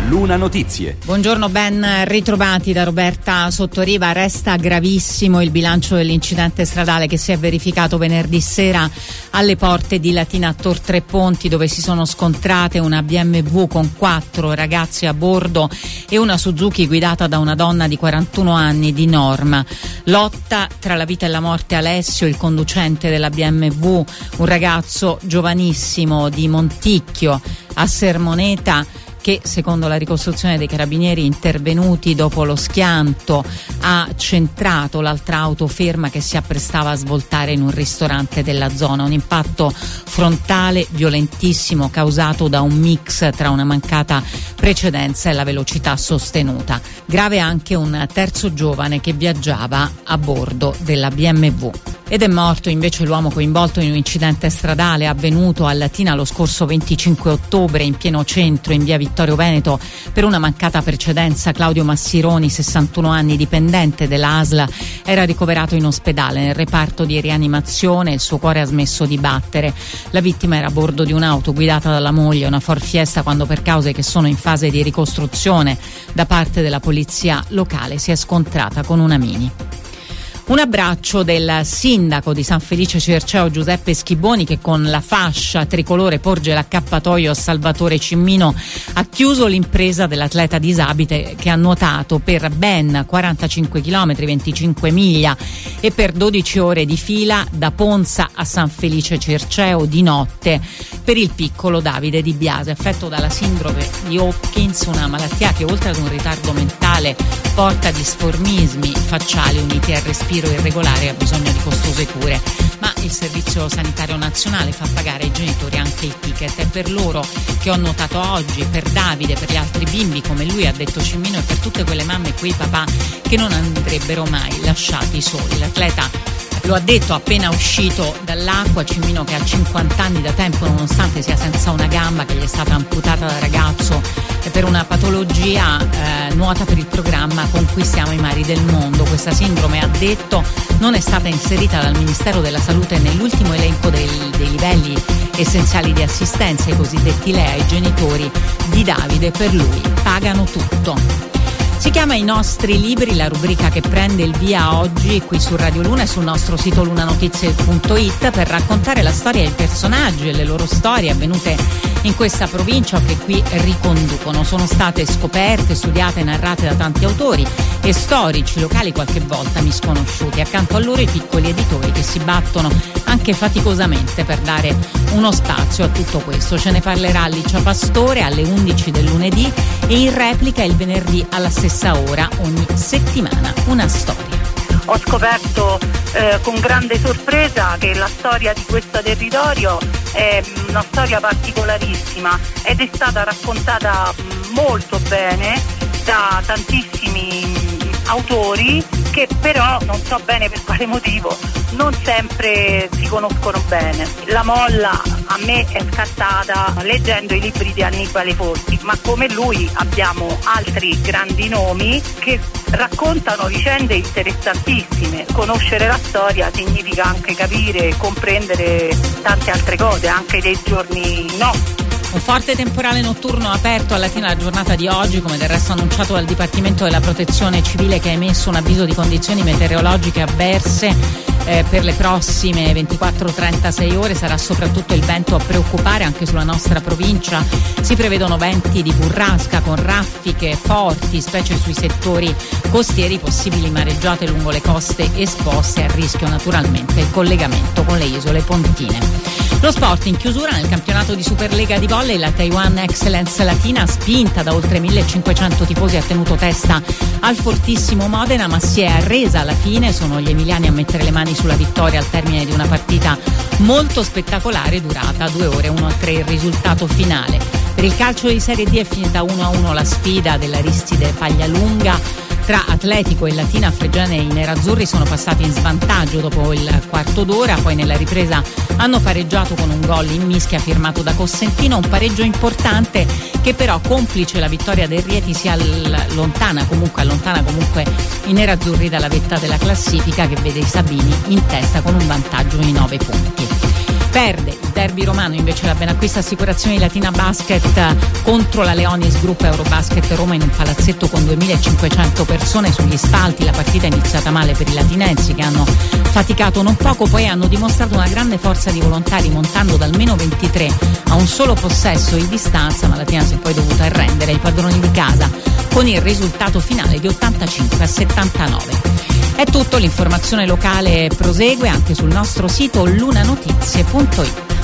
Luna Notizie. Buongiorno, ben ritrovati da Roberta Sottoriva. Resta gravissimo il bilancio dell'incidente stradale che si è verificato venerdì sera alle porte di Latina Tor Tre Ponti, dove si sono scontrate una BMW con 4 ragazzi a bordo e una Suzuki guidata da una donna di 41 anni di Norma. Lotta tra la vita e la morte. Alessio, il conducente della BMW, un ragazzo giovanissimo di Monticchio a Sermoneta, che secondo la ricostruzione dei carabinieri intervenuti dopo lo schianto ha centrato l'altra auto ferma che si apprestava a svoltare in un ristorante della zona. Un impatto frontale violentissimo causato da un mix tra una mancata precedenza e la velocità sostenuta. Grave anche un terzo giovane che viaggiava a bordo della BMW. Ed è morto invece l'uomo coinvolto in un incidente stradale avvenuto a Latina lo scorso 25 ottobre in pieno centro in via Vittorio Veneto per una mancata precedenza. Claudio Massironi, 61 anni, dipendente della ASL, era ricoverato in ospedale nel reparto di rianimazione. Il suo cuore ha smesso di battere. La vittima era a bordo di un'auto guidata dalla moglie, una Ford Fiesta, quando per cause che sono in fase di ricostruzione da parte della polizia locale si è scontrata con una Mini. Un abbraccio del sindaco di San Felice Circeo Giuseppe Schiboni, che con la fascia tricolore porge l'accappatoio a Salvatore Cimmino, ha chiuso l'impresa dell'atleta disabile che ha nuotato per ben 45 km, 25 miglia e per 12 ore di fila da Ponza a San Felice Circeo di notte per il piccolo Davide Di Biase, affetto dalla sindrome di Hopkins, una malattia che oltre ad un ritardo mentale porta disformismi facciali uniti al respiro irregolare e ha bisogno di costose cure. Ma il Servizio Sanitario Nazionale fa pagare ai genitori anche il ticket. È per loro che ho notato oggi, per Davide, per gli altri bimbi come lui, ha detto Cimmino, e per tutte quelle mamme e quei papà che non andrebbero mai lasciati soli. L'atleta lo ha detto appena uscito dall'acqua. Cimmino, che ha 50 anni da tempo, nonostante sia senza una gamba che gli è stata amputata da ragazzo per una patologia, nuota per il programma Conquistiamo i mari del mondo. Questa sindrome, ha detto, non è stata inserita dal Ministero della Salute nell'ultimo elenco dei livelli essenziali di assistenza, i cosiddetti LEA. I genitori di Davide per lui pagano tutto. Si chiama I nostri libri, la rubrica che prende il via oggi qui su Radio Luna e sul nostro sito lunanotizie.it per raccontare la storia dei personaggi e le loro storie avvenute in questa provincia o che qui riconducono. Sono state scoperte, studiate e narrate da tanti autori e storici locali, qualche volta misconosciuti. Accanto a loro i piccoli editori che si battono anche faticosamente per dare uno spazio a tutto questo. Ce ne parlerà Licia Pastore alle 11 del lunedì e in replica il venerdì alla stessa ora ogni settimana una storia. Ho scoperto con grande sorpresa che la storia di questo territorio è una storia particolarissima ed è stata raccontata molto bene da tantissimi autori che però, non so bene per quale motivo, non sempre si conoscono bene. La molla a me è scattata leggendo i libri di Annibale Folti, ma come lui abbiamo altri grandi nomi che raccontano vicende interessantissime. Conoscere la storia significa anche capire e comprendere tante altre cose, anche dei giorni nostri. Un forte temporale notturno aperto a Latina la giornata di oggi, come del resto annunciato dal Dipartimento della Protezione Civile, che ha emesso un avviso di condizioni meteorologiche avverse per le prossime 24-36 ore. Sarà soprattutto il vento a preoccupare anche sulla nostra provincia. Si prevedono venti di burrasca con raffiche forti, specie sui settori costieri, possibili mareggiate lungo le coste esposte, a rischio naturalmente il collegamento con le isole pontine. Lo sport in chiusura nel campionato di Superlega di volley. La Taiwan Excellence Latina, spinta da oltre 1500 tifosi, ha tenuto testa al fortissimo Modena, ma si è arresa alla fine. Sono gli emiliani a mettere le mani sulla vittoria al termine di una partita molto spettacolare, durata 2 ore, 1-3 il risultato finale. Per il calcio di Serie D è finita 1-1 la sfida dell'Aristide Paglialunga. Tra Atletico e Latina Fregene i nerazzurri sono passati in svantaggio dopo il quarto d'ora, poi nella ripresa hanno pareggiato con un gol in mischia firmato da Cossentino, un pareggio importante che però, complice la vittoria del Rieti, si allontana comunque i nerazzurri dalla vetta della classifica, che vede i sabini in testa con un vantaggio di 9 punti. Perde il derby romano invece la Benacquista Assicurazioni Latina Basket contro la Leonis Group Eurobasket Roma in un palazzetto con 2500 persone sugli spalti. La partita è iniziata male per i latinensi, che hanno faticato non poco, poi hanno dimostrato una grande forza di volontà rimontando dal meno 23 a un solo possesso di distanza, ma Latina si è poi dovuta arrendere ai padroni di casa con il risultato finale di 85-79. È tutto, l'informazione locale prosegue anche sul nostro sito lunanotizie.it.